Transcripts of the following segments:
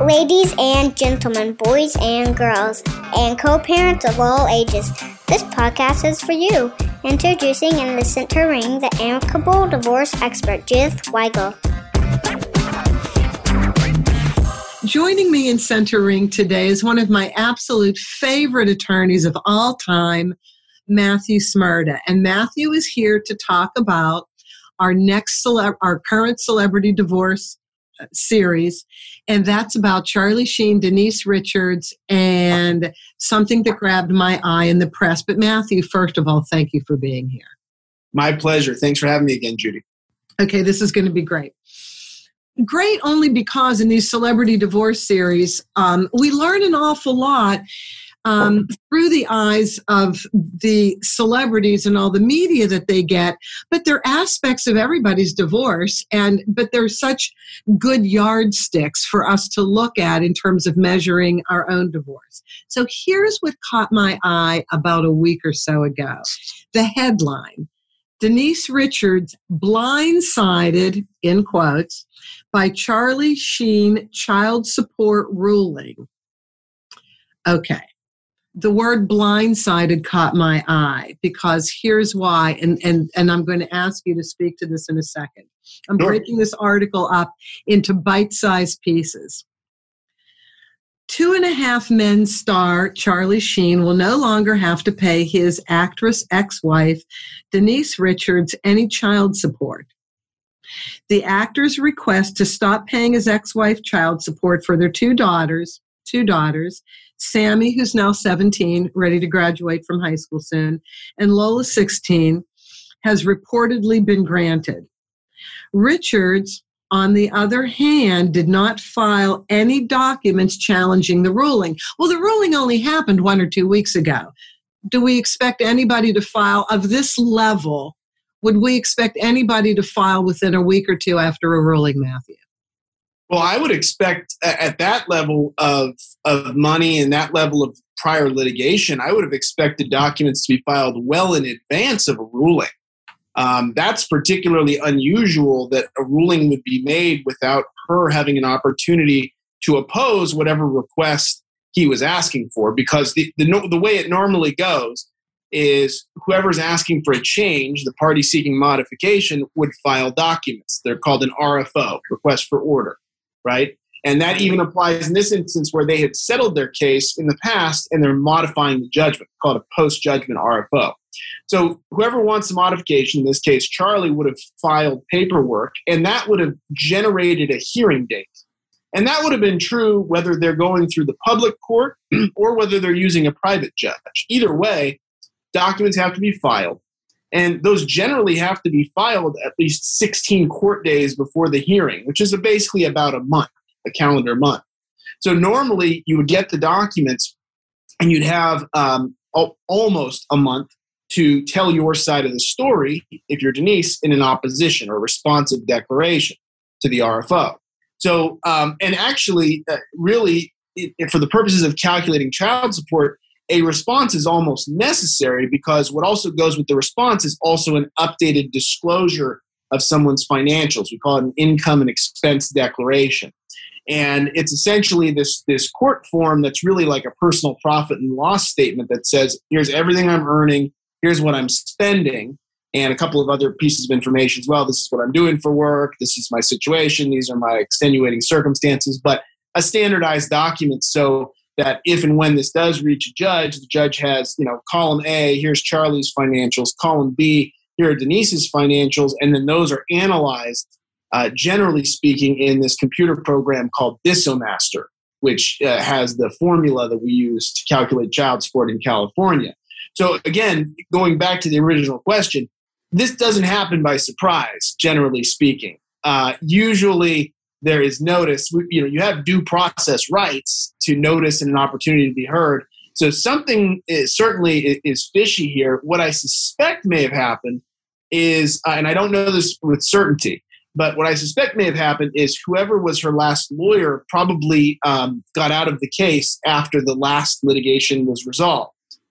Ladies and gentlemen, boys and girls, and co-parents of all ages, this podcast is for you. Introducing in the center ring, the amicable divorce expert, Judith Weigel. Joining me in center ring today is one of my absolute favorite attorneys of all time, Matthew Smyrda. And Matthew is here to talk about our our current celebrity divorce series, and that's about Charlie Sheen, Denise Richards, and something that grabbed my eye in the press. But Matthew, first of all, thank you for being here. My pleasure. Thanks for having me again, Judy. Okay, this is going to be great. Great only because in these celebrity divorce series, we learn an awful lot through the eyes of the celebrities and all the media that they get, but they're aspects of everybody's divorce, but they're such good yardsticks for us to look at in terms of measuring our own divorce. So here's what caught my eye about a week or so ago. The headline, Denise Richards blindsided, in quotes, by Charlie Sheen child support ruling. Okay. The word blindsided caught my eye because here's why, and I'm going to ask you to speak to this in a second. I'm breaking this article up into bite-sized pieces. 2.5 Men star Charlie Sheen will no longer have to pay his actress ex-wife, Denise Richards, any child support. The actor's request to stop paying his ex-wife child support for their two daughters, Sammy, who's now 17, ready to graduate from high school soon, and Lola, 16, has reportedly been granted. Richards, on the other hand, did not file any documents challenging the ruling. Well, the ruling only happened 1 or 2 weeks ago. Do we expect anybody to file of this level? Would we expect anybody to file within a week or two after a ruling, Matthew? Well, I would expect at that level of money and that level of prior litigation, I would have expected documents to be filed well in advance of a ruling. That's particularly unusual that a ruling would be made without her having an opportunity to oppose whatever request he was asking for, because the way it normally goes is whoever's asking for a change, the party seeking modification, would file documents. They're called an RFO, request for order. Right? And that even applies in this instance where they had settled their case in the past and they're modifying the judgment, called a post-judgment RFO. So whoever wants the modification, in this case, Charlie, would have filed paperwork, and that would have generated a hearing date. And that would have been true whether they're going through the public court or whether they're using a private judge. Either way, documents have to be filed. And those generally have to be filed at least 16 court days before the hearing, which is basically about a month, a calendar month. So normally you would get the documents and you'd have almost a month to tell your side of the story if you're Denise in an opposition or responsive declaration to the RFO. So, and actually, really, for the purposes of calculating child support, a response is almost necessary because what also goes with the response is also an updated disclosure of someone's financials. We call it an income and expense declaration. And it's essentially this court form that's really like a personal profit and loss statement that says, here's everything I'm earning, here's what I'm spending, and a couple of other pieces of information as well. This is what I'm doing for work, this is my situation, these are my extenuating circumstances, but a standardized document so that if and when this does reach a judge, the judge has, column A, here's Charlie's financials, column B, here are Denise's financials, and then those are analyzed, generally speaking, in this computer program called Disomaster, which has the formula that we use to calculate child support in California. So again, going back to the original question, this doesn't happen by surprise, generally speaking. Usually, there is notice. You have due process rights to notice and an opportunity to be heard. So something certainly is fishy here. What I suspect may have happened is, and I don't know this with certainty, but what I suspect may have happened is whoever was her last lawyer probably got out of the case after the last litigation was resolved.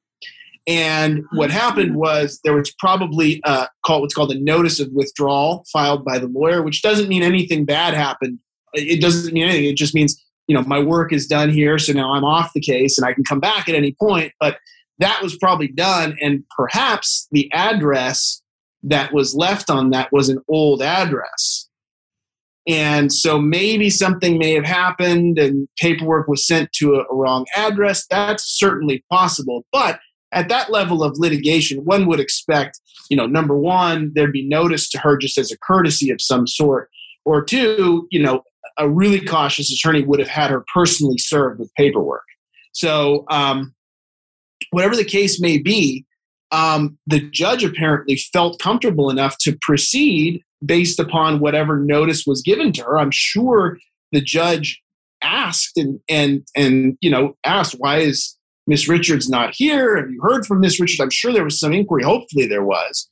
And what happened was there was probably what's called a notice of withdrawal filed by the lawyer, which doesn't mean anything bad happened. It doesn't mean anything. It just means my work is done here, so now I'm off the case and I can come back at any point. But that was probably done, and perhaps the address that was left on that was an old address. And so maybe something may have happened and paperwork was sent to a wrong address. That's certainly possible. But at that level of litigation, one would expect, number one, there'd be notice to her just as a courtesy of some sort. Or two, a really cautious attorney would have had her personally served with paperwork. So whatever the case may be, the judge apparently felt comfortable enough to proceed based upon whatever notice was given to her. I'm sure the judge asked and asked, why is Miss Richards not here? Have you heard from Miss Richards? I'm sure there was some inquiry. Hopefully there was.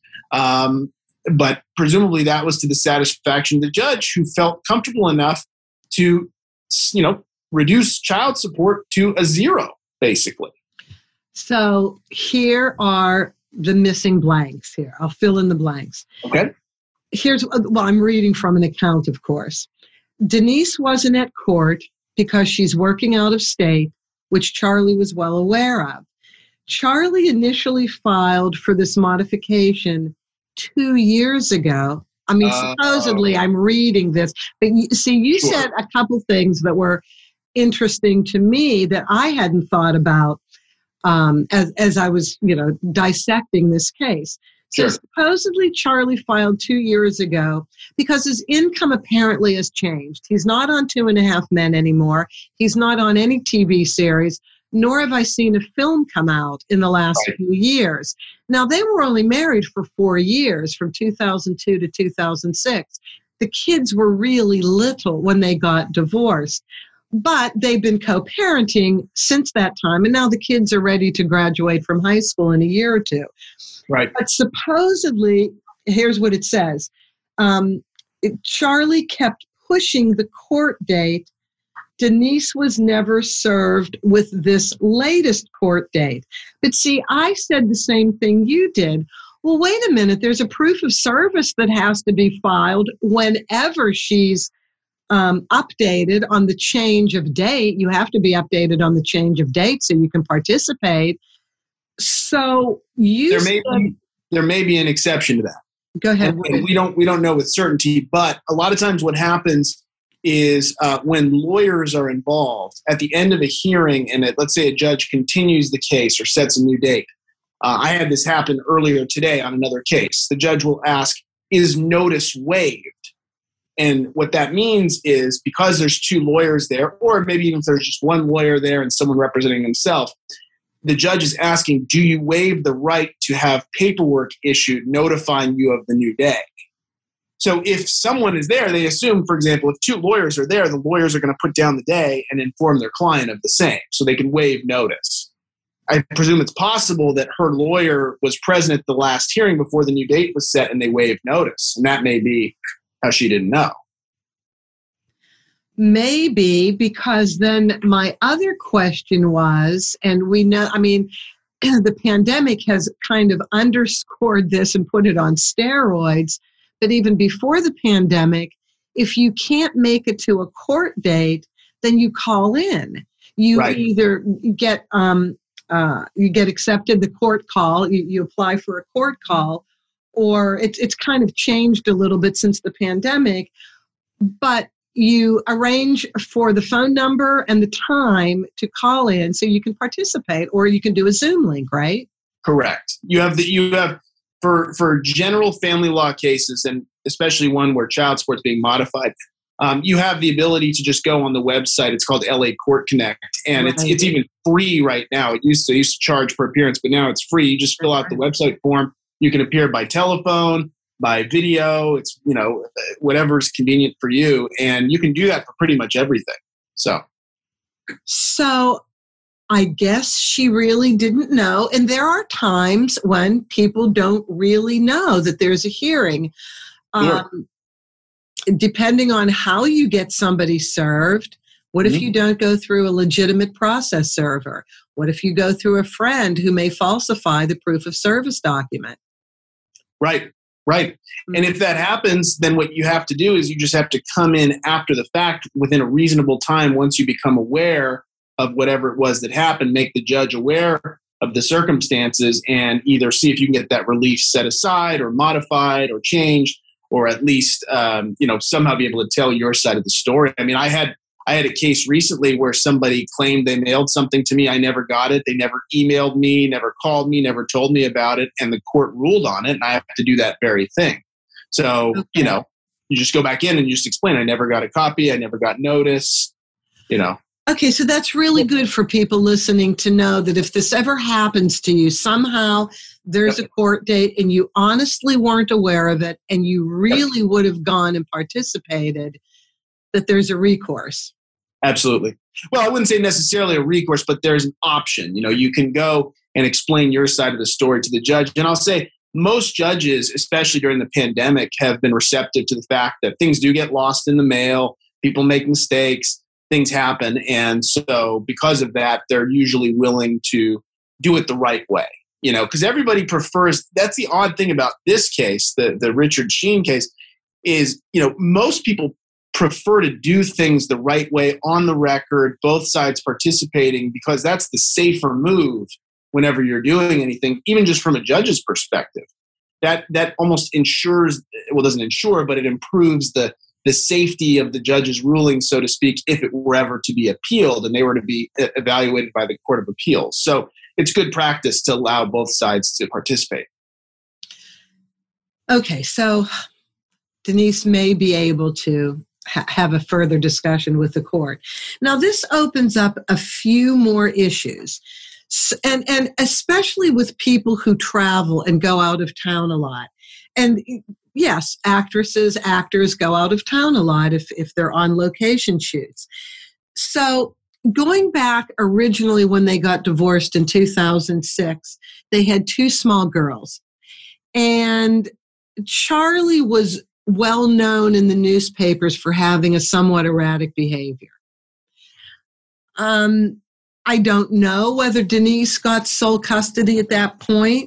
But presumably that was to the satisfaction of the judge, who felt comfortable enough to, reduce child support to a zero, basically. So here are the missing blanks here. I'll fill in the blanks. Okay. I'm reading from an account, of course. Denise wasn't at court because she's working out of state, which Charlie was well aware of. Charlie initially filed for this modification 2 years ago. I mean, supposedly I'm reading this, but you Sure. said a couple things that were interesting to me that I hadn't thought about as I was, dissecting this case. So Sure. supposedly Charlie filed 2 years ago because his income apparently has changed. He's not on 2.5 Men anymore. He's not on any TV series, nor have I seen a film come out in the last few years. Now, they were only married for 4 years, from 2002 to 2006. The kids were really little when they got divorced, but they've been co-parenting since that time, and now the kids are ready to graduate from high school in a year or two. Right. But supposedly, here's what it says. Charlie kept pushing the court date. Denise was never served with this latest court date. But see, I said the same thing you did. Well, wait a minute. There's a proof of service that has to be filed whenever she's updated on the change of date. You have to be updated on the change of date so you can participate. So there may be an exception to that. Go ahead. And we don't know with certainty, but a lot of times what happens is when lawyers are involved at the end of a hearing, and let's say a judge continues the case or sets a new date. I had this happen earlier today on another case. The judge will ask, is notice waived? And what that means is, because there's 2 lawyers there, or maybe even if there's just one lawyer there and someone representing himself, the judge is asking, do you waive the right to have paperwork issued notifying you of the new day? So if someone is there, they assume, for example, if 2 lawyers are there, the lawyers are going to put down the day and inform their client of the same, so they can waive notice. I presume it's possible that her lawyer was present at the last hearing before the new date was set and they waived notice. And that may be how she didn't know. Maybe, because then my other question was, and we know, the pandemic has kind of underscored this and put it on steroids, but even before the pandemic, if you can't make it to a court date, then you call in. You either get accepted the court call, you apply for a court call, or it's kind of changed a little bit since the pandemic, but you arrange for the phone number and the time to call in so you can participate, or you can do a Zoom link, right? Correct. You have for general family law cases, and especially one where child support is being modified, you have the ability to just go on the website. It's called LA Court Connect, and it's even free right now. It used to charge per appearance, but now it's free. You just fill out the website form. You can appear by telephone, by video. It's whatever's convenient for you, and you can do that for pretty much everything. So I guess she really didn't know. And there are times when people don't really know that there's a hearing. Sure. Depending on how you get somebody served, what if you don't go through a legitimate process server? What if you go through a friend who may falsify the proof of service document? Right. Right. And if that happens, then what you have to do is you just have to come in after the fact within a reasonable time once you become aware of whatever it was that happened, make the judge aware of the circumstances and either see if you can get that relief set aside or modified or changed, or at least, somehow be able to tell your side of the story. I mean, I had a case recently where somebody claimed they mailed something to me. I never got it. They never emailed me, never called me, never told me about it. And the court ruled on it. And I have to do that very thing. So, you just go back in and you just explain, I never got a copy. I never got notice, Okay, so that's really good for people listening to know that if this ever happens to you, somehow there's a court date and you honestly weren't aware of it and you really would have gone and participated, that there's a recourse. Absolutely. Well, I wouldn't say necessarily a recourse, but there's an option. You can go and explain your side of the story to the judge. And I'll say most judges, especially during the pandemic, have been receptive to the fact that things do get lost in the mail, people make mistakes, things happen. And so because of that, they're usually willing to do it the right way, because everybody prefers. That's the odd thing about this case, the Richard Sheen case, is, most people prefer to do things the right way on the record, both sides participating, because that's the safer move whenever you're doing anything, even just from a judge's perspective. That almost ensures, doesn't ensure, but it improves the safety of the judge's ruling, so to speak, if it were ever to be appealed and they were to be evaluated by the Court of Appeals. So it's good practice to allow both sides to participate. Okay, so Denise may be able to have a further discussion with the court. Now, this opens up a few more issues, and especially with people who travel and go out of town a lot. And yes, actresses, actors go out of town a lot if they're on location shoots. So going back originally when they got divorced in 2006, they had two small girls. And Charlie was well known in the newspapers for having a somewhat erratic behavior. I don't know whether Denise got sole custody at that point.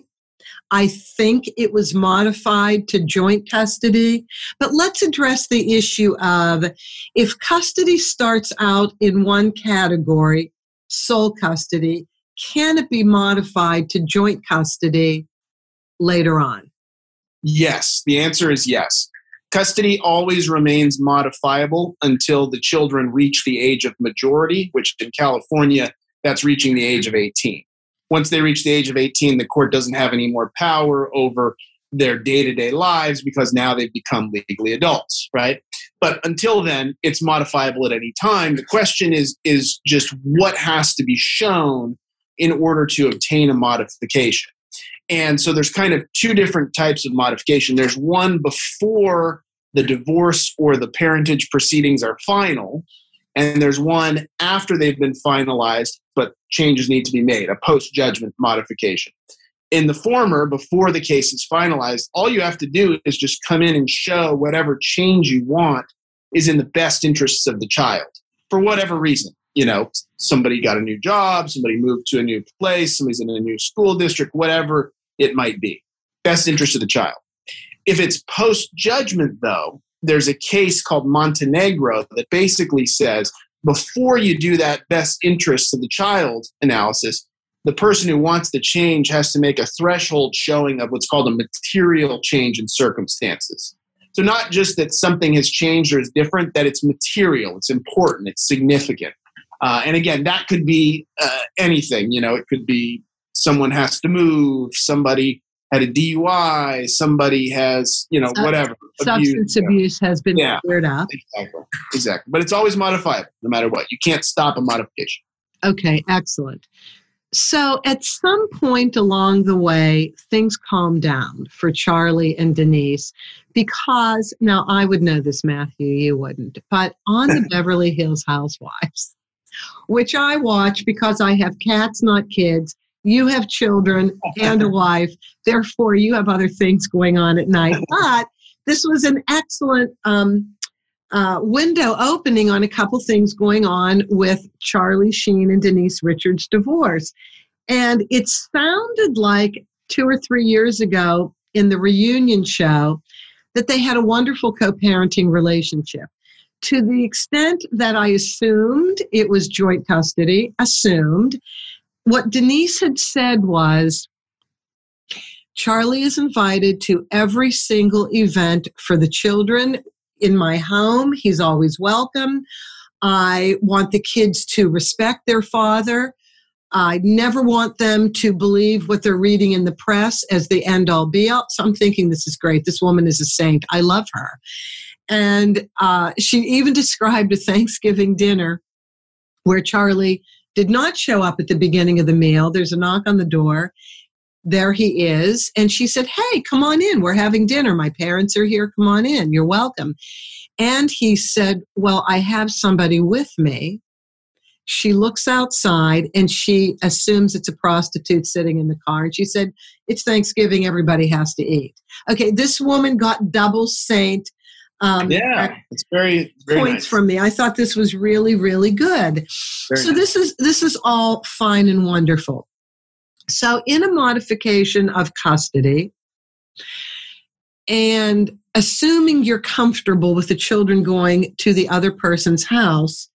I think it was modified to joint custody. But let's address the issue of if custody starts out in one category, sole custody, can it be modified to joint custody later on? Yes, the answer is yes. Custody always remains modifiable until the children reach the age of majority, which in California, that's reaching the age of 18. Once they reach the age of 18, the court doesn't have any more power over their day-to-day lives because now they've become legally adults, right? But until then, it's modifiable at any time. The question is just what has to be shown in order to obtain a modification. And so there's kind of two different types of modification. There's one before the divorce or the parentage proceedings are final, and there's one after they've been finalized, but changes need to be made, a post-judgment modification. In the former, before the case is finalized, all you have to do is just come in and show whatever change you want is in the best interests of the child, for whatever reason. Somebody got a new job, somebody moved to a new place, somebody's in a new school district, whatever it might be. Best interest of the child. If it's post-judgment, though, there's a case called Montenegro that basically says before you do that best interest of the child analysis, the person who wants the change has to make a threshold showing of what's called a material change in circumstances. So not just that something has changed or is different, that it's material, it's important, it's significant. And again, that could be anything. It could be someone has to move, somebody had a DUI, somebody has, whatever. Substance abuse has been cleared up. Exactly. But it's always modifiable, no matter what. You can't stop a modification. Okay, excellent. So at some point along the way, things calmed down for Charlie and Denise because, now I would know this, Matthew, you wouldn't, but on the Beverly Hills Housewives, which I watch because I have cats, not kids, you have children and a wife, therefore you have other things going on at night. But this was an excellent window opening on a couple things going on with Charlie Sheen and Denise Richards' divorce. And it sounded like 2 or 3 years ago, in the reunion show that they had a wonderful co-parenting relationship. To the extent that I assumed it was joint custody, what Denise had said was, Charlie is invited to every single event for the children in my home. He's always welcome. I want the kids to respect their father. I never want them to believe what they're reading in the press as the end-all be-all. So I'm thinking, this is great. This woman is a saint. I love her. And she even described a Thanksgiving dinner where Charlie did not show up at the beginning of the meal. There's a knock on the door. There he is. And she said, hey, come on in. We're having dinner. My parents are here. Come on in. You're welcome. And he said, well, I have somebody with me. She looks outside and she assumes it's a prostitute sitting in the car. And she said, it's Thanksgiving. Everybody has to eat. Okay, this woman got double saint it's very, very points nice from me. I thought this was really, really good. Very nice. This is all fine and wonderful. So in a modification of custody, and assuming you're comfortable with the children going to the other person's house,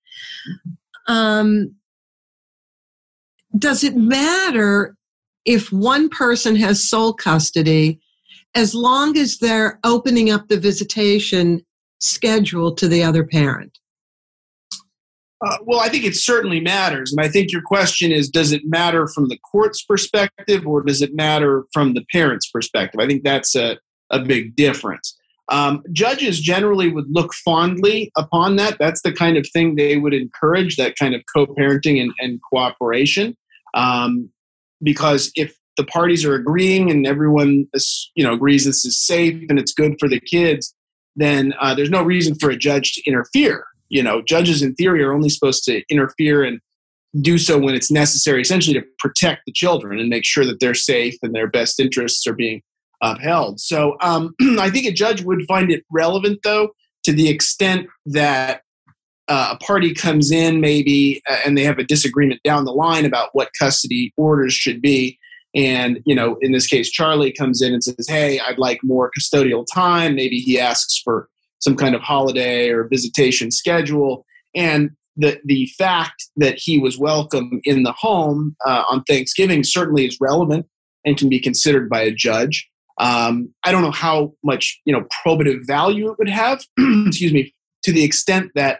does it matter if one person has sole custody as long as they're opening up the visitation schedule to the other parent? Well, I think it certainly matters. And I think your question is, does it matter from the court's perspective or does it matter from the parent's perspective? I think that's a big difference. Judges generally would look fondly upon that. That's the kind of thing they would encourage, that kind of co-parenting and cooperation. Because if the parties are agreeing and everyone agrees this is safe and it's good for the kids, then there's no reason for a judge to interfere. Judges in theory are only supposed to interfere and do so when it's necessary, essentially to protect the children and make sure that they're safe and their best interests are being upheld. So I think a judge would find it relevant, though, to the extent that a party comes in maybe and they have a disagreement down the line about what custody orders should be. And, in this case, Charlie comes in and says, hey, I'd like more custodial time. Maybe he asks for some kind of holiday or visitation schedule. And the fact that he was welcome in the home on Thanksgiving certainly is relevant and can be considered by a judge. I don't know how much, probative value it would have, excuse me, to the extent that,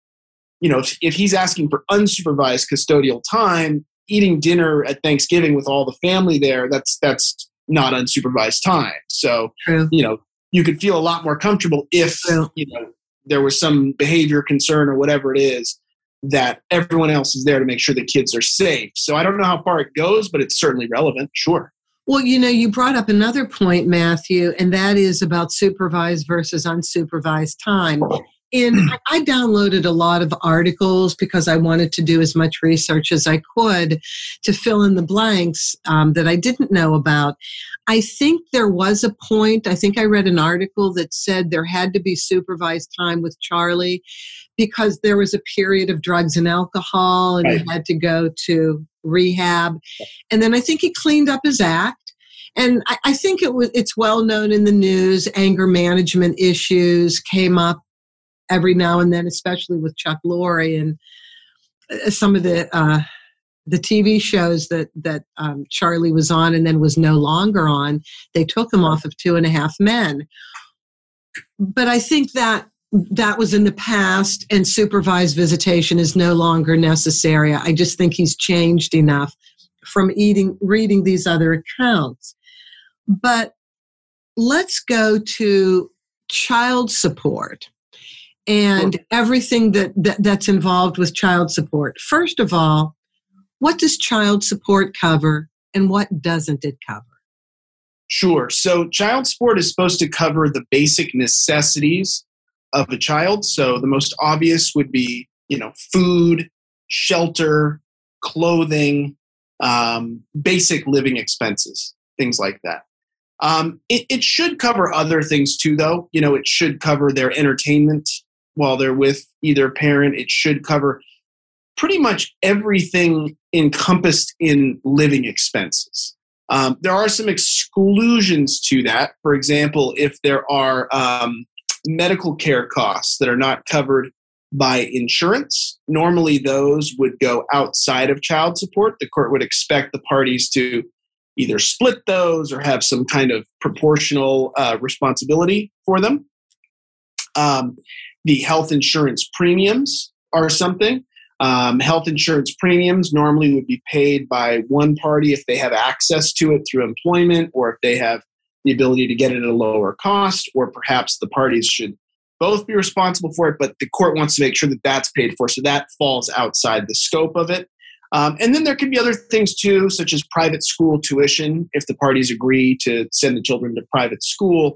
if he's asking for unsupervised custodial time, eating dinner at Thanksgiving with all the family there, that's not unsupervised time. So, True. You could feel a lot more comfortable if, True. There was some behavior concern or whatever it is, that everyone else is there to make sure the kids are safe. So I don't know how far it goes, but it's certainly relevant. Sure. Well, you brought up another point, Matthew, and that is about supervised versus unsupervised time. And I downloaded a lot of articles because I wanted to do as much research as I could to fill in the blanks that I didn't know about. I think there was a point, I think I read an article that said there had to be supervised time with Charlie because there was a period of drugs and alcohol and he had to go to rehab. And then I think he cleaned up his act. And I think it's well known in the news, anger management issues came up every now and then, especially with Chuck Lorre and some of the TV shows that Charlie was on and then was no longer on. They took him off of 2.5 Men. But I think that was in the past, and supervised visitation is no longer necessary. I just think he's changed enough from reading these other accounts. But let's go to child support and everything that's involved with child support. First of all, what does child support cover and what doesn't it cover? Sure. So child support is supposed to cover the basic necessities of a child. So the most obvious would be, food, shelter, clothing, basic living expenses, things like that. It should cover other things too, though. It should cover their entertainment while they're with either parent. It should cover pretty much everything encompassed in living expenses. There are some exclusions to that. For example, if there are medical care costs that are not covered by insurance, normally those would go outside of child support. The court would expect the parties to either split those or have some kind of proportional responsibility for them. The health insurance premiums are something. Health insurance premiums normally would be paid by one party if they have access to it through employment, or if they have the ability to get it at a lower cost, or perhaps the parties should both be responsible for it, but the court wants to make sure that that's paid for. So that falls outside the scope of it. And then there can be other things too, such as private school tuition, if the parties agree to send the children to private school.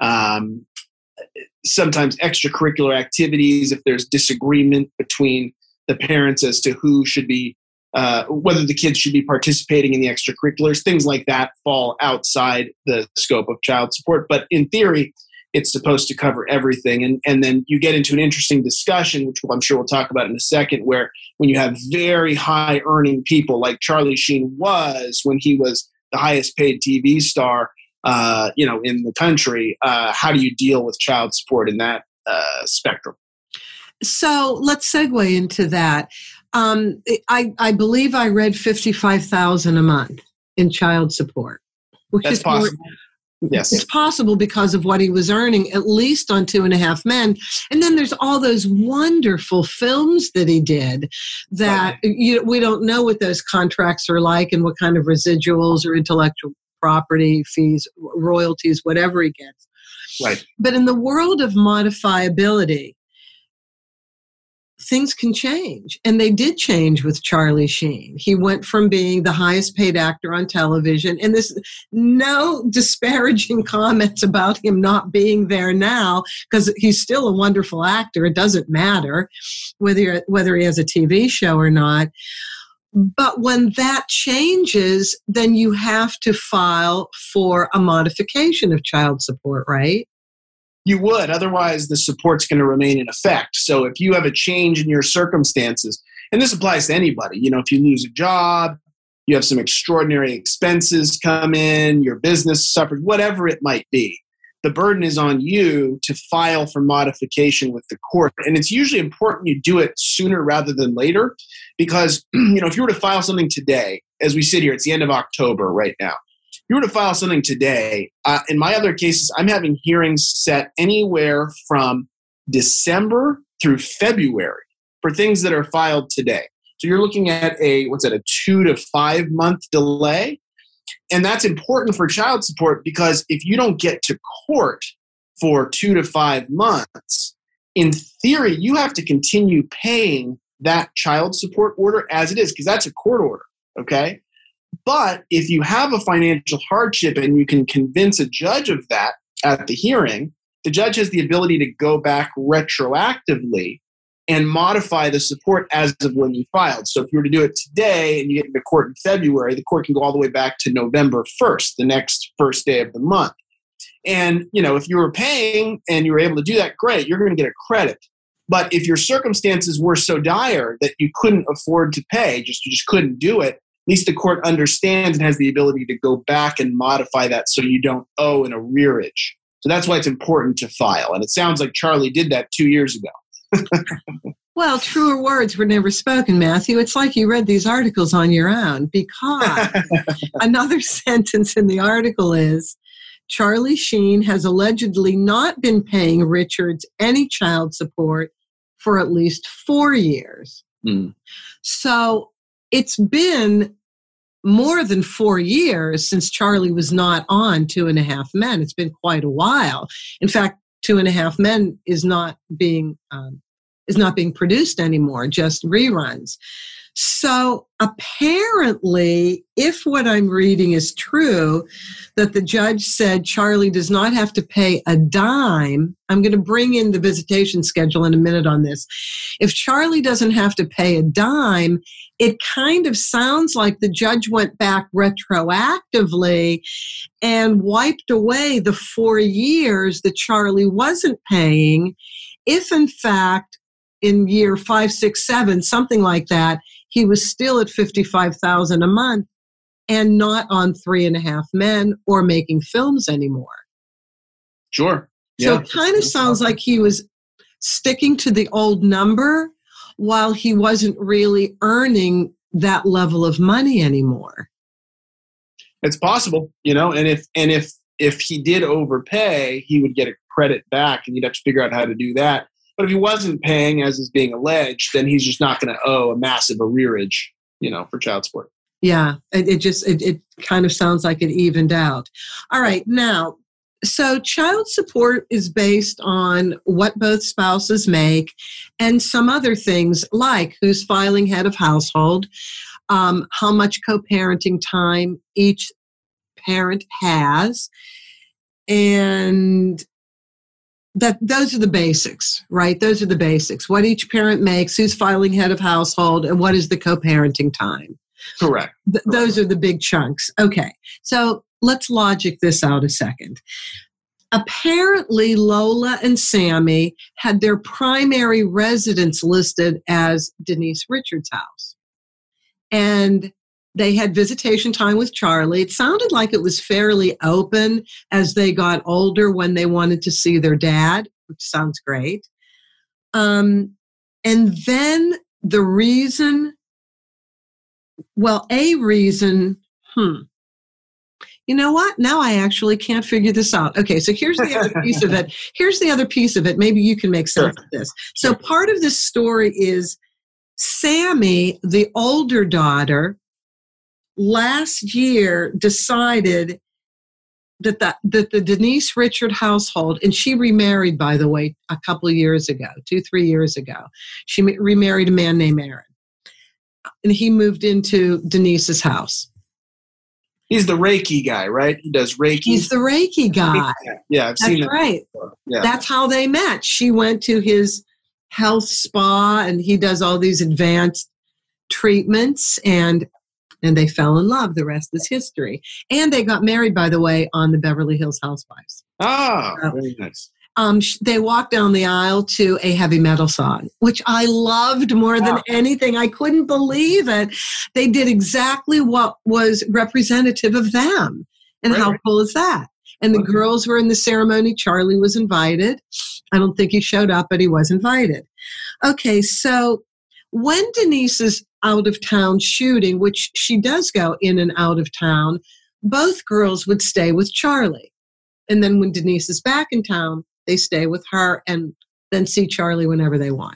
Sometimes extracurricular activities, if there's disagreement between the parents as to who should be, whether the kids should be participating in the extracurriculars, things like that fall outside the scope of child support. But in theory, it's supposed to cover everything. And then you get into an interesting discussion, which I'm sure we'll talk about in a second, where when you have very high earning people like Charlie Sheen was when he was the highest paid TV star, in the country, how do you deal with child support in that spectrum? So let's segue into that. I believe I read $55,000 a month in child support, which That's is possible. Yes. It's possible because of what he was earning, at least on 2.5 Men. And then there's all those wonderful films that he did that we don't know what those contracts are like and what kind of residuals or intellectual property fees, royalties, whatever he gets. Right. But in the world of modifiability, things can change. And they did change with Charlie Sheen. He went from being the highest paid actor on television, and there's no disparaging comments about him not being there now, because he's still a wonderful actor. It doesn't matter whether he has a TV show or not. But when that changes, then you have to file for a modification of child support, right? You would. Otherwise, the support's going to remain in effect. So if you have a change in your circumstances, and this applies to anybody, if you lose a job, you have some extraordinary expenses come in, your business suffers, whatever it might be, the burden is on you to file for modification with the court. And it's usually important you do it sooner rather than later, because if you were to file something today, as we sit here, it's the end of October right now. If you were to file something today, in my other cases, I'm having hearings set anywhere from December through February for things that are filed today. So you're looking at a 2 to 5 month delay. And that's important for child support, because if you don't get to court for 2 to 5 months, in theory, you have to continue paying that child support order as it is, because that's a court order, okay? But if you have a financial hardship and you can convince a judge of that at the hearing, the judge has the ability to go back retroactively and modify the support as of when you filed. So if you were to do it today and you get into court in February, the court can go all the way back to November 1st, the next first day of the month. And, if you were paying and you were able to do that, great, you're going to get a credit. But if your circumstances were so dire that you couldn't afford to pay, you just couldn't do it, at least the court understands and has the ability to go back and modify that so you don't owe an arrearage. So that's why it's important to file. And it sounds like Charlie did that 2 years ago. Well, truer words were never spoken, Matthew. It's like you read these articles on your own, because another sentence in the article is, Charlie Sheen has allegedly not been paying Richards any child support for at least 4 years. Mm. So it's been more than 4 years since Charlie was not on 2.5 Men. It's been quite a while. In fact, 2.5 Men is not being produced anymore, just reruns. So apparently, if what I'm reading is true, that the judge said Charlie does not have to pay a dime. I'm going to bring in the visitation schedule in a minute on this. If Charlie doesn't have to pay a dime, it kind of sounds like the judge went back retroactively and wiped away the 4 years that Charlie wasn't paying. If in fact, in year 5, 6, 7, something like that, he was still at $55,000 a month, and not on 3.5 Men or making films anymore. Sure. So it kind of sounds like he was sticking to the old number while he wasn't really earning that level of money anymore. It's possible, and if he did overpay, he would get a credit back, and you'd have to figure out how to do that. But if he wasn't paying, as is being alleged, then he's just not going to owe a massive arrearage, for child support. Yeah, it kind of sounds like it evened out. All right, now, so child support is based on what both spouses make and some other things like who's filing head of household, how much co-parenting time each parent has, and those are the basics, right? Those are the basics. What each parent makes, who's filing head of household, and what is the co-parenting time. Correct. Those are the big chunks. Okay, so let's logic this out a second. Apparently, Lola and Sammy had their primary residence listed as Denise Richards' house. And they had visitation time with Charlie. It sounded like it was fairly open as they got older when they wanted to see their dad, which sounds great. And then the reason, a reason, you know what? Now I actually can't figure this out. Okay, so here's the other piece of it. Here's the other piece of it. Maybe you can make sense of this. So part of this story is Sammy, the older daughter, last year decided that the Denise Richard household, and she remarried, by the way, a couple of years ago, 2-3 years ago. She remarried a man named Aaron. And he moved into Denise's house. He's the Reiki guy, right? He does Reiki. He's the Reiki guy. Yeah, I've seen that. That's right. Yeah. That's how they met. She went to his health spa, and he does all these advanced treatments, and they fell in love. The rest is history. And they got married, by the way, on the Beverly Hills Housewives. Ah, very nice. They walked down the aisle to a heavy metal song, which I loved more than anything. I couldn't believe it. They did exactly what was representative of them. And how cool is that? And the girls were in the ceremony. Charlie was invited. I don't think he showed up, but he was invited. Okay, so when Denise is out of town shooting, which she does go in and out of town, both girls would stay with Charlie. And then when Denise is back in town, they stay with her and then see Charlie whenever they want.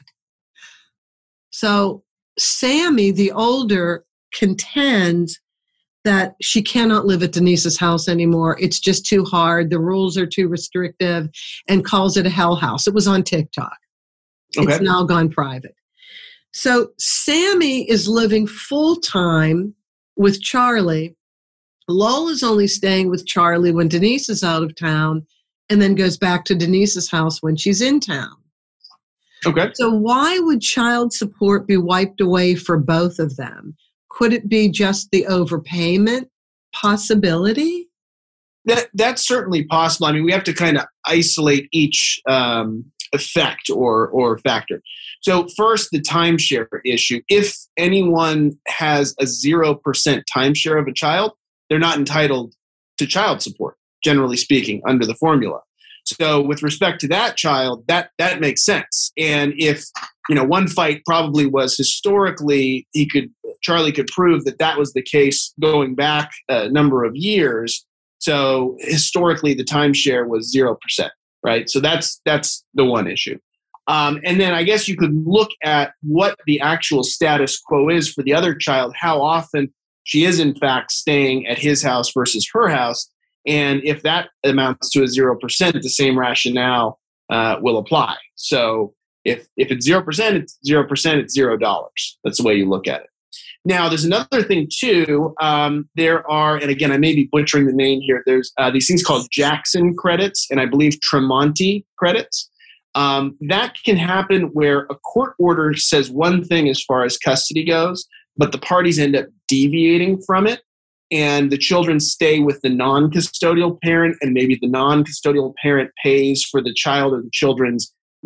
So Sammy, the older, contends that she cannot live at Denise's house anymore. It's just too hard. The rules are too restrictive, and calls it a hell house. It was on TikTok. Okay. It's now gone private. So Sammy is living full-time with Charlie. Lola's only staying with Charlie when Denise is out of town, and then goes back to Denise's house when she's in town. Okay. So why would child support be wiped away for both of them? Could it be just the overpayment possibility? That's certainly possible. I mean, we have to kind of isolate each effect or factor. So first, the timeshare issue. If anyone has a 0% timeshare of a child, they're not entitled to child support, generally speaking, under the formula. So with respect to that child, that makes sense. And if, one fight probably was historically, Charlie could prove that was the case going back a number of years. So historically, the timeshare was 0%, right? So that's the one issue. And then I guess you could look at what the actual status quo is for the other child, how often she is in fact staying at his house versus her house. And if that amounts to a 0%, the same rationale will apply. So if it's 0%, it's 0%, it's $0. That's the way you look at it. Now, there's another thing too. There are, and again, I may be butchering the name here. There's these things called Jackson credits, and I believe Tremonti credits. That can happen where a court order says one thing as far as custody goes, but the parties end up deviating from it. And the children stay with the non-custodial parent, and maybe the non-custodial parent pays for the child or the children's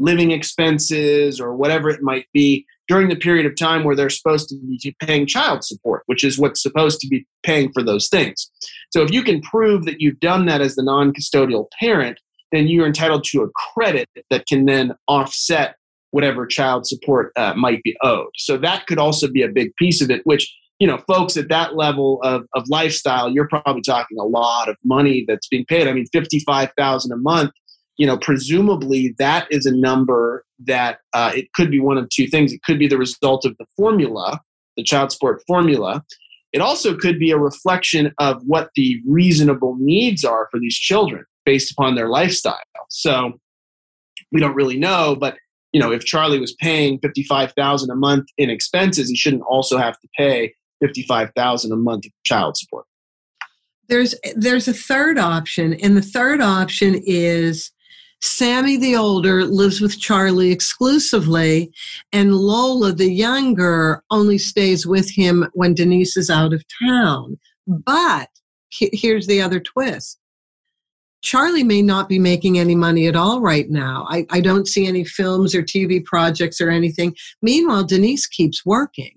living expenses or whatever it might be during the period of time where they're supposed to be paying child support, which is what's supposed to be paying for those things. So if you can prove that you've done that as the non-custodial parent, then you're entitled to a credit that can then offset whatever child support might be owed. So that could also be a big piece of it, which, folks at that level of lifestyle, you're probably talking a lot of money that's being paid. I mean, $55,000 a month, presumably that is a number that it could be one of two things. It could be the result of the formula, the child support formula. It also could be a reflection of what the reasonable needs are for these children based upon their lifestyle. So we don't really know, but if Charlie was paying $55,000 a month in expenses, he shouldn't also have to pay $55,000 a month of child support. There's a third option, and the third option is Sammy the older lives with Charlie exclusively, and Lola the younger only stays with him when Denise is out of town. But here's the other twist. Charlie may not be making any money at all right now. I don't see any films or TV projects or anything. Meanwhile, Denise keeps working.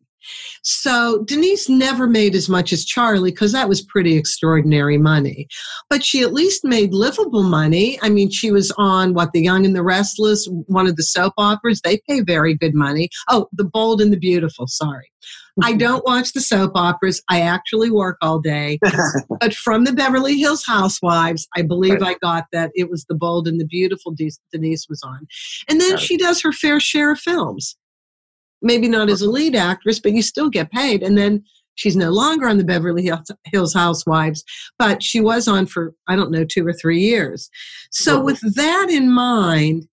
So Denise never made as much as Charlie because that was pretty extraordinary money. But she at least made livable money. I mean, she was on, The Young and the Restless, one of the soap operas. They pay very good money. Oh, The Bold and the Beautiful, sorry. I don't watch the soap operas. I actually work all day. But from the Beverly Hills Housewives, I believe I got that it was The Bold and the Beautiful Denise was on. And then she does her fair share of films. Maybe not as a lead actress, but you still get paid. And then she's no longer on the Beverly Hills Housewives, but she was on for, 2 or 3 years. So with that in mind,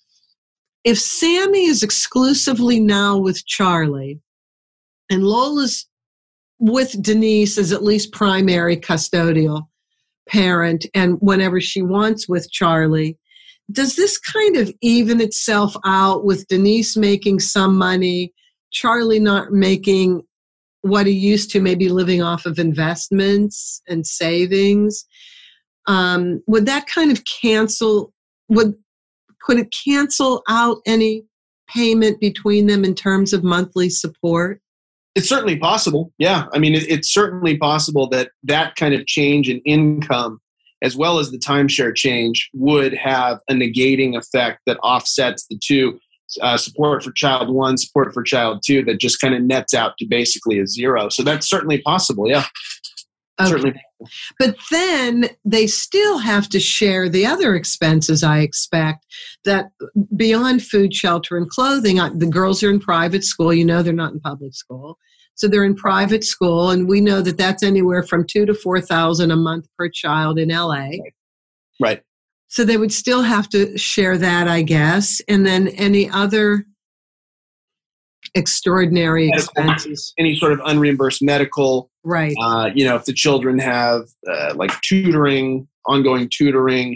if Sammy is exclusively now with Charlie and Lola's with Denise as at least primary custodial parent and whenever she wants with Charlie, does this kind of even itself out with Denise making some money, Charlie not making what he used to, maybe living off of investments and savings? Would that kind of could it cancel out any payment between them in terms of monthly support? It's certainly possible. Yeah. I mean, it's certainly possible that kind of change in income as well as the timeshare change would have a negating effect that offsets the two, support for child one, support for child two, that just kind of nets out to basically a zero. So that's certainly possible, yeah. Okay. Certainly. But then they still have to share the other expenses, I expect, that beyond food, shelter, and clothing. The girls are in private school. They're not in public school. So they're in private school, and we know that that's anywhere from $2,000 to $4,000 a month per child in LA. Right. So they would still have to share that, I guess. And then any other extraordinary expenses. Any sort of unreimbursed medical. Right. If the children have like tutoring, ongoing tutoring,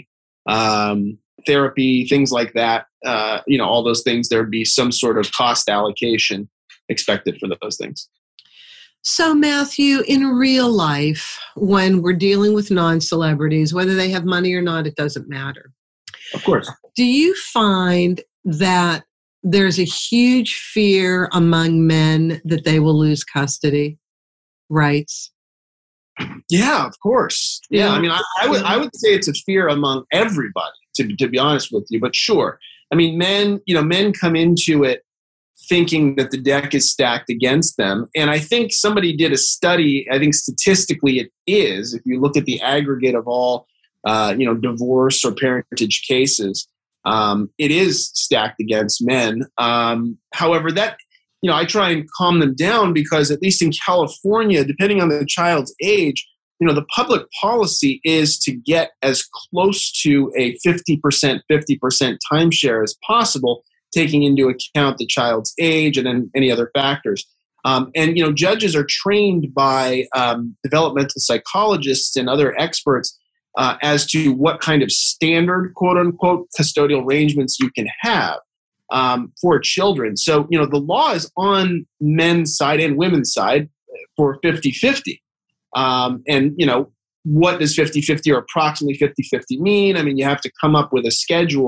therapy, things like that, all those things, there'd be some sort of cost allocation expected for those things. So, Matthew, in real life, when we're dealing with non-celebrities, whether they have money or not, it doesn't matter. Of course. Do you find that there's a huge fear among men that they will lose custody rights? Yeah, of course. Yeah, I mean, I would say it's a fear among everybody, to be honest with you. But sure, I mean, men come into it thinking that the deck is stacked against them. And I think somebody did a study, I think statistically it is, if you look at the aggregate of all, divorce or parentage cases, it is stacked against men. However, that, I try and calm them down because at least in California, depending on the child's age, the public policy is to get as close to a 50% timeshare as possible, taking into account the child's age and then any other factors. And judges are trained by developmental psychologists and other experts as to what kind of standard, quote unquote, custodial arrangements you can have for children. So, the law is on men's side and women's side for 50-50. And, what does 50-50 or approximately 50-50 mean? I mean, you have to come up with a schedule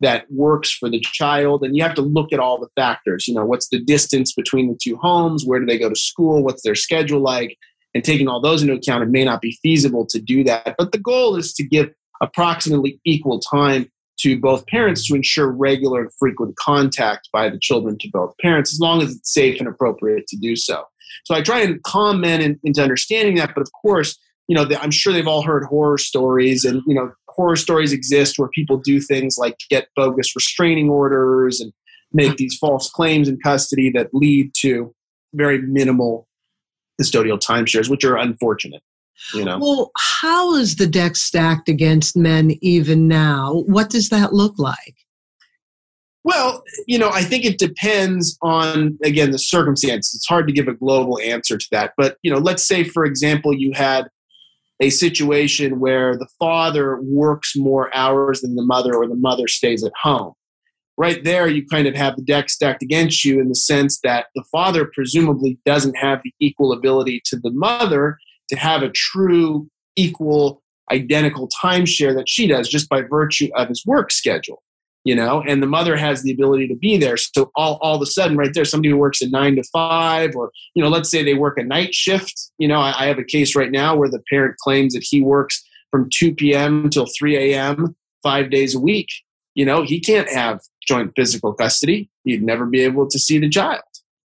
that works for the child. And you have to look at all the factors. What's the distance between the two homes? Where do they go to school? What's their schedule like? And taking all those into account, it may not be feasible to do that. But the goal is to give approximately equal time to both parents to ensure regular and frequent contact by the children to both parents, as long as it's safe and appropriate to do so. So I try and calm men into understanding that. But of course, I'm sure they've all heard horror stories, and, horror stories exist where people do things like get bogus restraining orders and make these false claims in custody that lead to very minimal custodial timeshares, which are unfortunate. Well, how is the deck stacked against men even now? What does that look like? Well, I think it depends on, again, the circumstances. It's hard to give a global answer to that. But, let's say, for example, you had a situation where the father works more hours than the mother, or the mother stays at home. Right there, you kind of have the deck stacked against you in the sense that the father presumably doesn't have the equal ability to the mother to have a true, equal, identical timeshare that she does, just by virtue of his work schedule, and the mother has the ability to be there. So all of a sudden, right there, somebody who works a 9 to 5, or, let's say they work a night shift. I have a case right now where the parent claims that he works from 2 p.m. till 3 a.m., 5 days a week. He can't have joint physical custody. He'd never be able to see the child,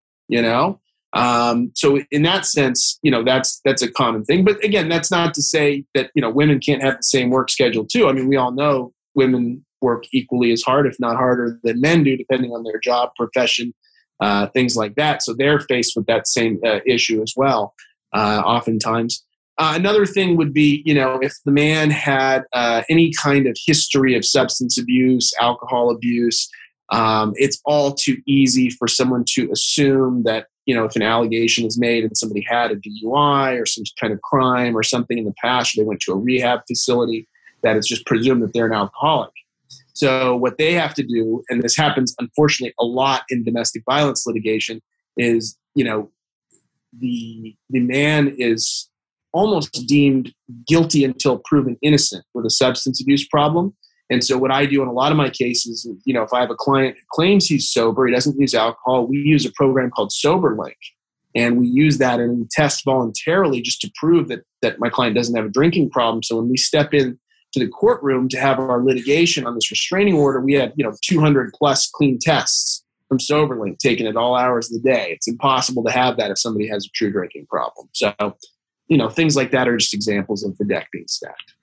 So in that sense, that's a common thing. But again, that's not to say that, women can't have the same work schedule too. I mean, we all know women work equally as hard, if not harder, than men do, depending on their job, profession, things like that. So they're faced with that same issue as well, oftentimes. Another thing would be, if the man had any kind of history of substance abuse, alcohol abuse, it's all too easy for someone to assume that, if an allegation is made and somebody had a DUI or some kind of crime or something in the past, or they went to a rehab facility, that it's just presumed that they're an alcoholic. So what they have to do, and this happens unfortunately a lot in domestic violence litigation, is, the man is almost deemed guilty until proven innocent with a substance abuse problem. And so what I do in a lot of my cases is, if I have a client who claims he's sober, he doesn't use alcohol, we use a program called SoberLink. And we use that and we test voluntarily just to prove that my client doesn't have a drinking problem. So when we step in to the courtroom to have our litigation on this restraining order, we had 200 plus clean tests from SoberLink taken at all hours of the day. It's impossible to have that if somebody has a true drinking problem. So, things like that are just examples of the deck being stacked.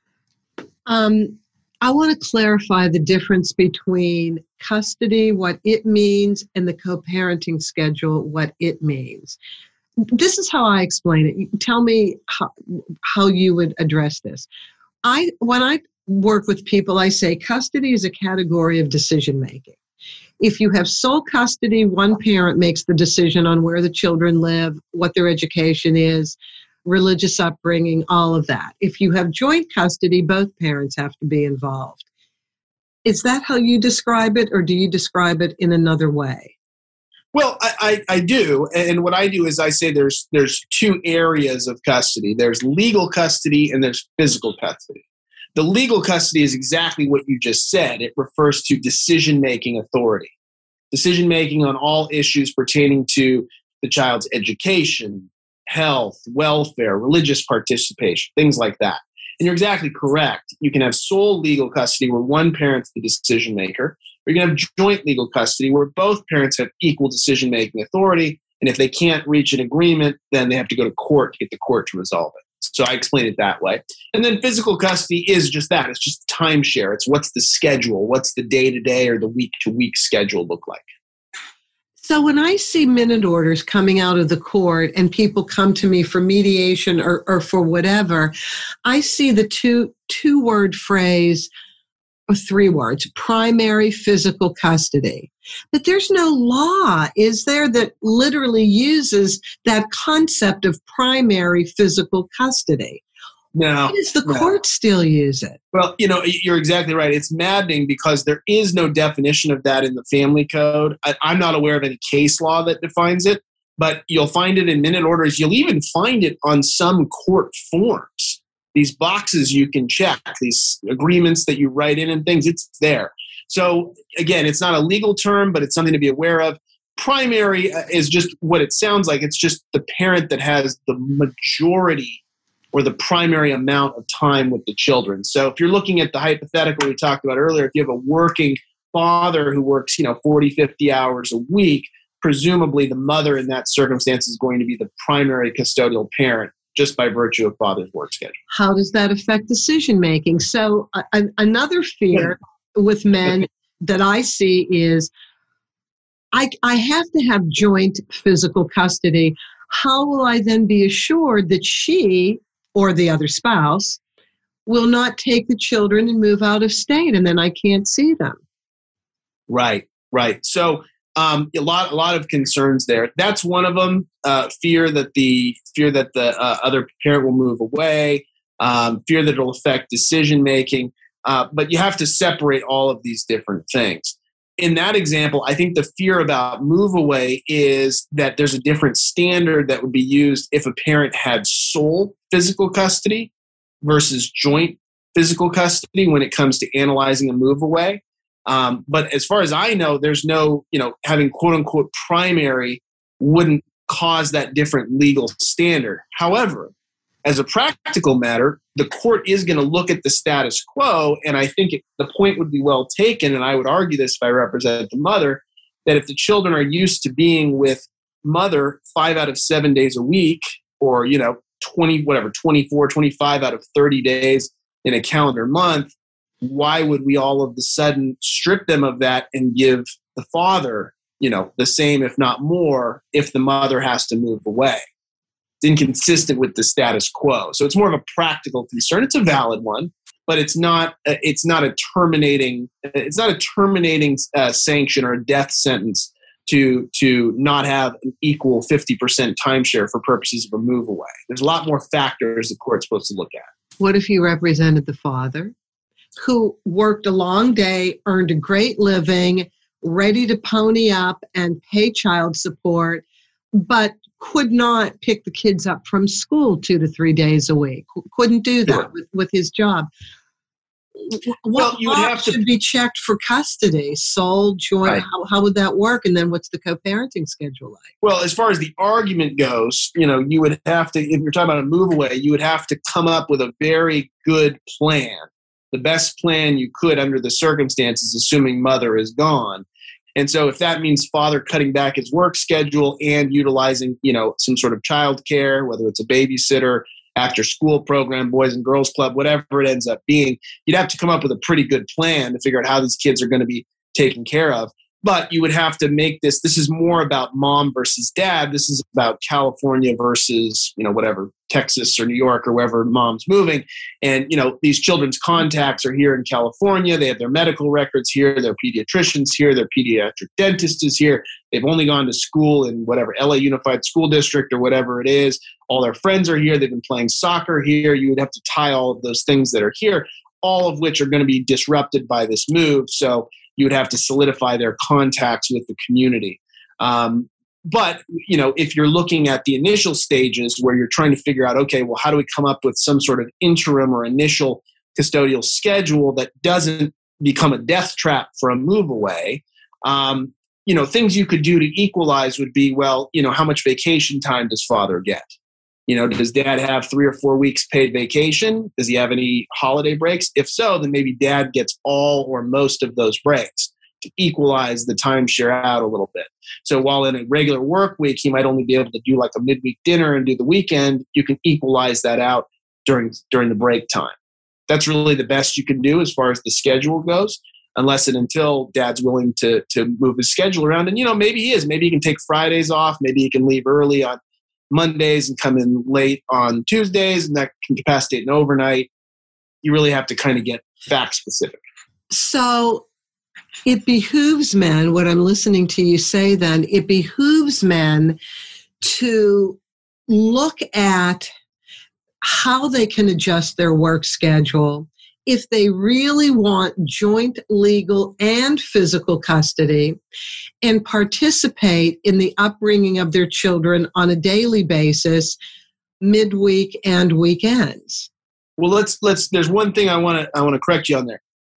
I want to clarify the difference between custody, what it means, and the co-parenting schedule, what it means. This is how I explain it. Tell me how you would address this. When I work with people, I say custody is a category of decision making. If you have sole custody, one parent makes the decision on where the children live, what their education is, religious upbringing, all of that. If you have joint custody, both parents have to be involved. Is that how you describe it, or do you describe it in another way? Well, I do. And what I do is I say there's two areas of custody. There's legal custody and there's physical custody. The legal custody is exactly what you just said. It refers to decision-making authority. Decision-making on all issues pertaining to the child's education, health, welfare, religious participation, things like that. And you're exactly correct. You can have sole legal custody where one parent's the decision maker, or you can have joint legal custody where both parents have equal decision-making authority. And if they can't reach an agreement, then they have to go to court to get the court to resolve it. So I explain it that way. And then physical custody is just that. It's just timeshare. It's what's the schedule, what's the day-to-day or the week-to-week schedule look like. So when I see minute orders coming out of the court and people come to me for mediation or for whatever, I see the two-word phrase, or 3 words, primary physical custody. But there's no law, is there, that literally uses that concept of primary physical custody? No. Why does the court still use it? Well, you're exactly right. It's maddening because there is no definition of that in the family code. I'm not aware of any case law that defines it, but you'll find it in minute orders. You'll even find it on some court forms. These boxes you can check, these agreements that you write in and things, it's there. So again, it's not a legal term, but it's something to be aware of. Primary is just what it sounds like. It's just the parent that has the majority or the primary amount of time with the children. So if you're looking at the hypothetical we talked about earlier, if you have a working father who works, 40, 50 hours a week, presumably the mother in that circumstance is going to be the primary custodial parent just by virtue of father's work schedule. How does that affect decision making? So another fear with men that I see is I have to have joint physical custody. How will I then be assured that she or the other spouse will not take the children and move out of state and then I can't see them? Right. So a lot of concerns there. That's one of them. Fear that the other parent will move away. Fear that it'll affect decision making. But you have to separate all of these different things. In that example, I think the fear about move away is that there's a different standard that would be used if a parent had sole physical custody versus joint physical custody when it comes to analyzing a move away. But as far as I know, there's no, having quote unquote primary wouldn't cause that different legal standard. However, as a practical matter, the court is going to look at the status quo, and I think the point would be well taken, and I would argue this if I represent the mother, that if the children are used to being with mother 5 out of 7 days a week, or 24, 25 out of 30 days in a calendar month, why would we all of a sudden strip them of that and give the father, the same, if not more, if the mother has to move away? It's inconsistent with the status quo. So it's more of a practical concern. It's a valid one, but it's not a terminating sanction or a death sentence to not have an equal 50% timeshare for purposes of a move away. There's a lot more factors the court's supposed to look at. What if you represented the father who worked a long day, earned a great living, ready to pony up and pay child support, but could not pick the kids up from school 2 to 3 days a week, couldn't do that with his job? What should be checked for custody? Sole, joint, right. How would that work? And then what's the co-parenting schedule like? Well, as far as the argument goes, you would have to, if you're talking about a move away, you would have to come up with a very good plan, the best plan you could under the circumstances, assuming mother is gone. And so if that means father cutting back his work schedule and utilizing, some sort of childcare, whether it's a babysitter, after school program, Boys and Girls Club, whatever it ends up being, you'd have to come up with a pretty good plan to figure out how these kids are going to be taken care of. But you would have to make this is more about mom versus dad. This is about California versus, Texas or New York or wherever mom's moving. And, these children's contacts are here in California. They have their medical records here. Their pediatricians here. Their pediatric dentist is here. They've only gone to school in whatever, LA Unified School District or whatever it is. All their friends are here. They've been playing soccer here. You would have to tie all of those things that are here, all of which are going to be disrupted by this move. So you would have to solidify their contacts with the community. But, if you're looking at the initial stages where you're trying to figure out, okay, well, how do we come up with some sort of interim or initial custodial schedule that doesn't become a death trap for a move away? Things you could do to equalize would be, how much vacation time does father get? Does dad have 3 or 4 weeks paid vacation? Does he have any holiday breaks? If so, then maybe dad gets all or most of those breaks to equalize the timeshare out a little bit. So while in a regular work week, he might only be able to do like a midweek dinner and do the weekend, you can equalize that out during the break time. That's really the best you can do as far as the schedule goes, unless and until dad's willing to move his schedule around. And, maybe he is. Maybe he can take Fridays off. Maybe he can leave early on Mondays and come in late on Tuesdays, and that can capacitate an overnight. You really have to kind of get fact specific. So it behooves men, what I'm listening to you say then, it behooves men to look at how they can adjust their work schedule if they really want joint legal and physical custody and participate in the upbringing of their children on a daily basis, midweek and weekends. Well, let's there's one thing I want to correct you on there.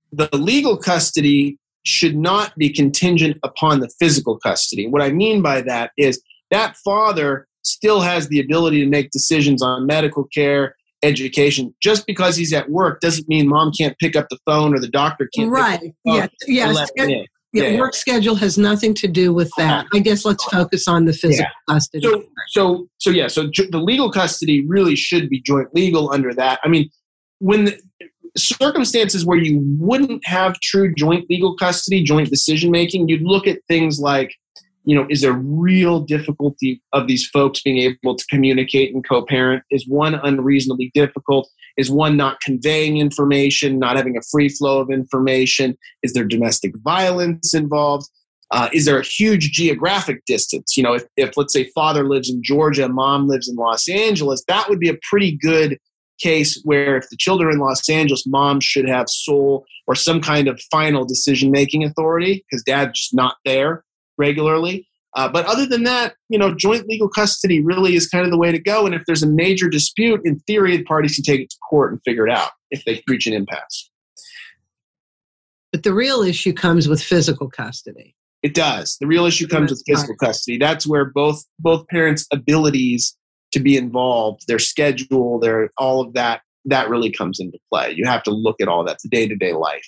the legal custody should not be contingent upon the physical custody. What I mean by that is that father still has the ability to make decisions on medical care, education. Just because he's at work doesn't mean mom can't pick up the phone or the doctor can't pick up the phone. Yeah, work schedule has nothing to do with that. I guess let's focus on the physical custody. So the legal custody really should be joint legal under that. I mean, when the circumstances where you wouldn't have true joint legal custody, joint decision making, you'd look at things like, is there real difficulty of these folks being able to communicate and co-parent? Is one unreasonably difficult? Is one not conveying information, not having a free flow of information? Is there domestic violence involved? Is there a huge geographic distance? If let's say father lives in Georgia, mom lives in Los Angeles, that would be a pretty good case where if the children are in Los Angeles, mom should have sole or some kind of final decision-making authority because dad's just not there regularly. But other than that, joint legal custody really is kind of the way to go. And if there's a major dispute, in theory, the parties can take it to court and figure it out if they reach an impasse. But the real issue comes with physical custody. It does. The real issue comes with physical custody. That's where both parents' abilities to be involved, their schedule, all of that really comes into play. You have to look at all that, the day-to-day life.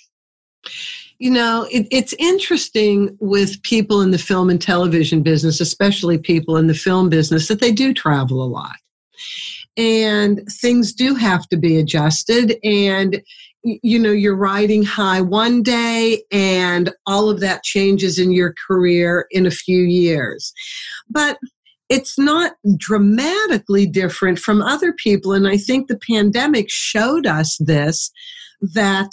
It's interesting with people in the film and television business, especially people in the film business, that they do travel a lot. And things do have to be adjusted. And, you're riding high one day and all of that changes in your career in a few years. But it's not dramatically different from other people. And I think the pandemic showed us this, that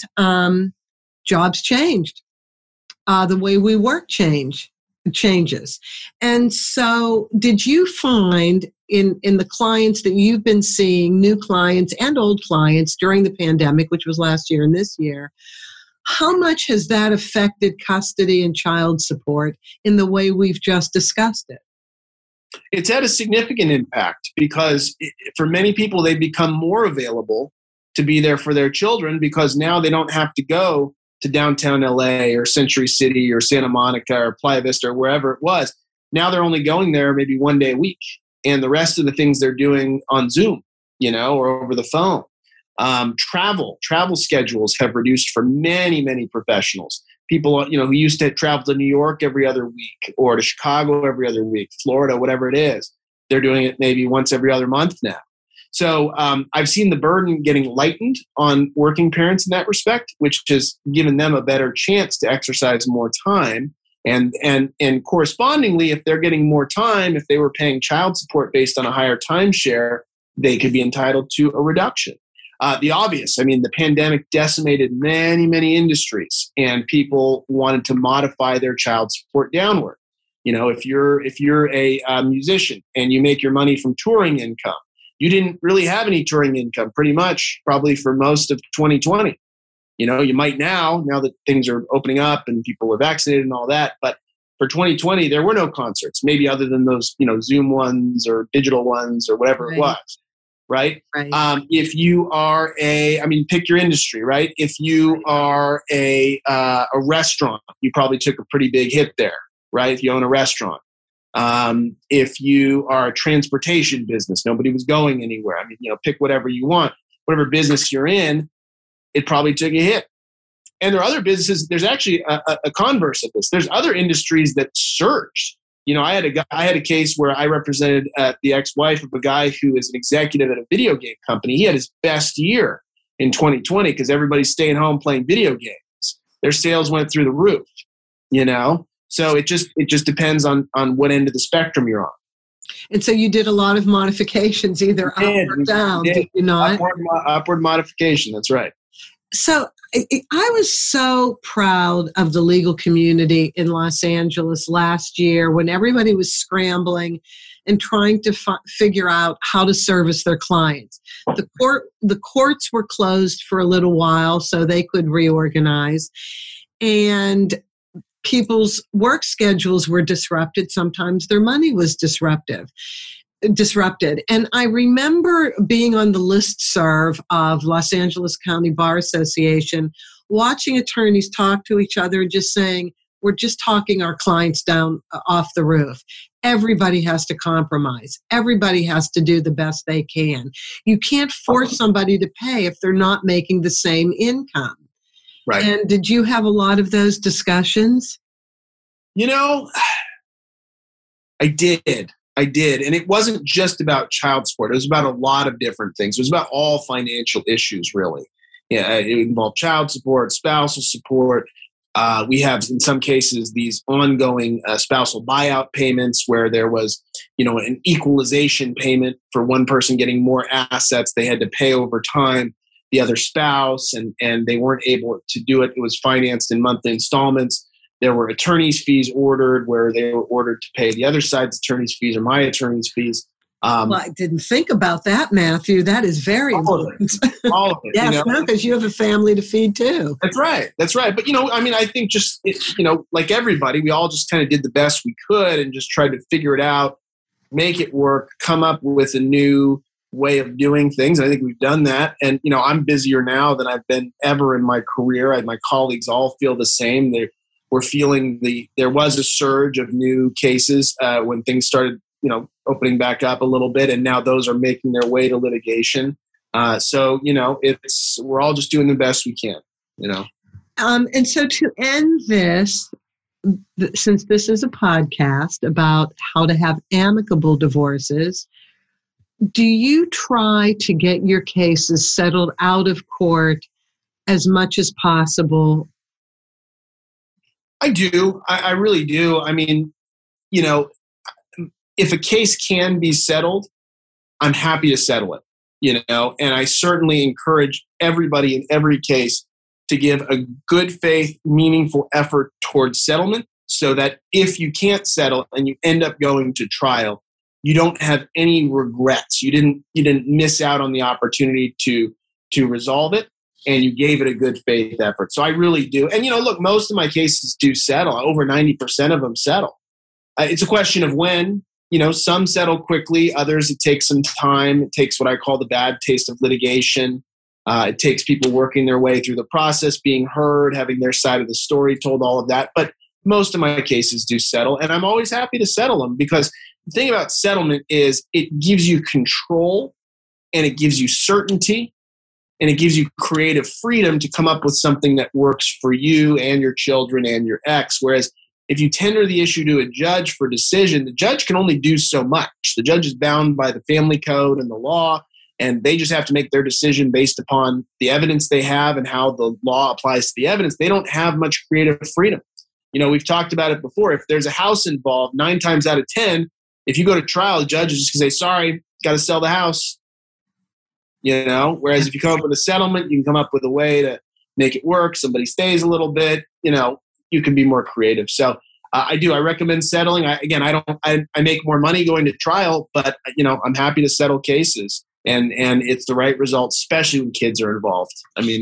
jobs changed. The way we work changes. And so did you find in the clients that you've been seeing, new clients and old clients during the pandemic, which was last year and this year, how much has that affected custody and child support in the way we've just discussed it? It's had a significant impact because for many people, they become more available to be there for their children because now they don't have to go to downtown LA or Century City or Santa Monica or Playa Vista or wherever it was. Now they're only going there maybe one day a week. And the rest of the things they're doing on Zoom, or over the phone. Travel schedules have reduced for many, many professionals. People, who used to travel to New York every other week or to Chicago every other week, Florida, whatever it is. They're doing it maybe once every other month now. So I've seen the burden getting lightened on working parents in that respect, which has given them a better chance to exercise more time. And correspondingly, if they're getting more time, if they were paying child support based on a higher timeshare, they could be entitled to a reduction. The obvious, the pandemic decimated many, many industries, and people wanted to modify their child support downward. If you're a musician and you make your money from touring income, you didn't really have any touring income pretty much probably for most of 2020. You might now that things are opening up and people are vaccinated and all that, but for 2020, there were no concerts, maybe other than those, Zoom ones or digital ones or whatever it was, right? If you are pick your industry, right? If you are a restaurant, you probably took a pretty big hit there, right? If you own a restaurant. If you are a transportation business, nobody was going anywhere. Pick whatever you want, whatever business you're in, it probably took a hit. And there are other businesses, there's actually a converse of this. There's other industries that surged. I had a case where I represented the ex-wife of a guy who is an executive at a video game company. He had his best year in 2020 because everybody's staying home playing video games. Their sales went through the roof, So it just depends on what end of the spectrum you're on. And so you did a lot of modifications, either up or down, did you not? Upward modification, that's right. So I was so proud of the legal community in Los Angeles last year when everybody was scrambling and trying to figure out how to service their clients. The courts were closed for a little while so they could reorganize. And people's work schedules were disrupted. Sometimes their money was disrupted. And I remember being on the listserv of Los Angeles County Bar Association watching attorneys talk to each other and just saying, we're just talking our clients down off the roof. Everybody has to compromise. Everybody has to do the best they can. You can't force somebody to pay if they're not making the same income. Right. And did you have a lot of those discussions? You know, I did. And it wasn't just about child support. It was about a lot of different things. It was about all financial issues, really. Yeah, it involved child support, spousal support. We have, in some cases, these ongoing spousal buyout payments where there was, an equalization payment for one person getting more assets. They had to pay over time the other spouse, and they weren't able to do it. It was financed in monthly installments. There were attorney's fees ordered where they were ordered to pay the other side's attorney's fees or my attorney's fees. Well, I didn't think about that, Matthew. That is very important. All of it. Yes, because you have a family to feed too. That's right. But, I think just, like everybody, we all just kind of did the best we could and just tried to figure it out, make it work, come up with a new way of doing things. I think we've done that. And, I'm busier now than I've been ever in my career. My colleagues all feel the same. We're feeling there was a surge of new cases when things started, opening back up a little bit, and now those are making their way to litigation. So we're all just doing the best we can. And so to end this, since this is a podcast about how to have amicable divorces, do you try to get your cases settled out of court as much as possible? I do. I really do. If a case can be settled, I'm happy to settle it, and I certainly encourage everybody in every case to give a good faith, meaningful effort towards settlement so that if you can't settle and you end up going to trial, you don't have any regrets. You didn't miss out on the opportunity to resolve it, and you gave it a good faith effort. So I really do. And, look, most of my cases do settle. Over 90% of them settle. It's a question of when. Some settle quickly. Others, it takes some time. It takes what I call the bad taste of litigation. It takes people working their way through the process, being heard, having their side of the story told, all of that. But most of my cases do settle, and I'm always happy to settle them because the thing about settlement is it gives you control, and it gives you certainty, and it gives you creative freedom to come up with something that works for you and your children and your ex. Whereas if you tender the issue to a judge for decision, the judge can only do so much. The judge is bound by the family code and the law, and they just have to make their decision based upon the evidence they have and how the law applies to the evidence. They don't have much creative freedom. We've talked about it before. If there's a house involved, 9 times out of 10, if you go to trial, the judge is just going to say, sorry, got to sell the house. Whereas if you come up with a settlement, you can come up with a way to make it work. Somebody stays a little bit, you can be more creative. So I do. I recommend settling. I make more money going to trial, but I'm happy to settle cases, and it's the right result, especially when kids are involved.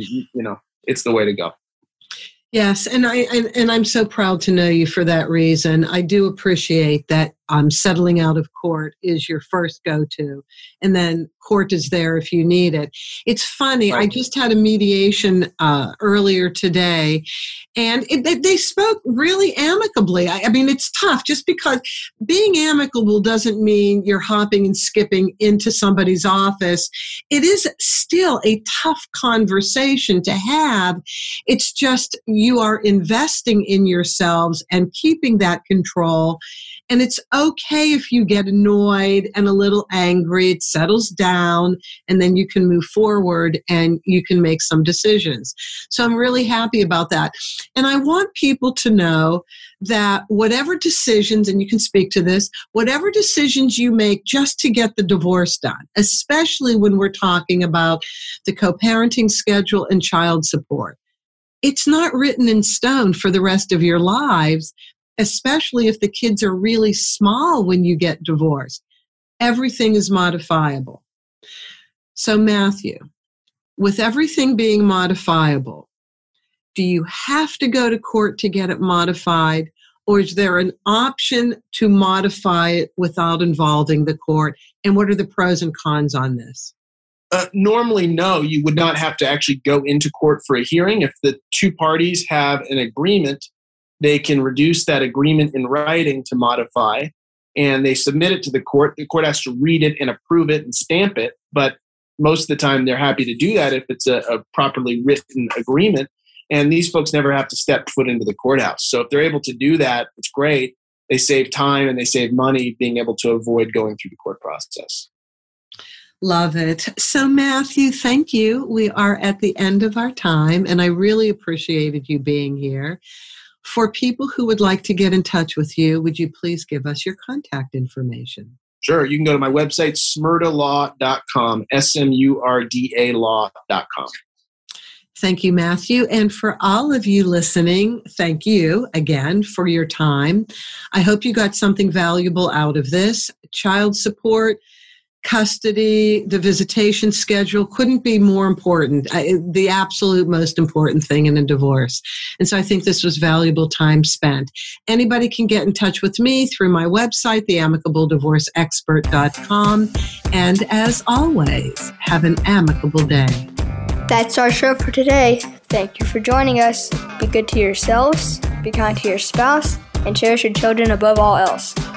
It's the way to go. Yes, and I'm so proud to know you for that reason. I do appreciate that settling out of court is your first go-to, and then court is there if you need it. It's funny, right. I just had a mediation earlier today, and they spoke really amicably. I mean, it's tough just because being amicable doesn't mean you're hopping and skipping into somebody's office. It is still a tough conversation to have. It's just you are investing in yourselves and keeping that control. And it's okay if you get annoyed and a little angry. It settles down, and then you can move forward and you can make some decisions. So I'm really happy about that. And I want people to know that whatever decisions, and you can speak to this, whatever decisions you make just to get the divorce done, especially when we're talking about the co-parenting schedule and child support, it's not written in stone for the rest of your lives, especially if the kids are really small when you get divorced. Everything is modifiable. So Matthew, with everything being modifiable, do you have to go to court to get it modified, or is there an option to modify it without involving the court? And what are the pros and cons on this? Normally, no, you would not have to actually go into court for a hearing. If the two parties have an agreement, they can reduce that agreement in writing to modify, and they submit it to the court. The court has to read it and approve it and stamp it, but most of the time they're happy to do that if it's a properly written agreement, and these folks never have to step foot into the courthouse. So if they're able to do that, it's great. They save time and they save money being able to avoid going through the court process. Love it. So Matthew, thank you. We are at the end of our time, and I really appreciated you being here. For people who would like to get in touch with you, would you please give us your contact information? Sure. You can go to my website, smurda.law.com, SMURDA law.com. Thank you, Matthew. And for all of you listening, thank you again for your time. I hope you got something valuable out of this. Child support, custody, the visitation schedule couldn't be more important, the absolute most important thing in a divorce. And so I think this was valuable time spent. Anybody can get in touch with me through my website, theamicableddivorceexpert.com. And as always, have an amicable day. That's our show for today. Thank you for joining us. Be good to yourselves, be kind to your spouse, and cherish your children above all else.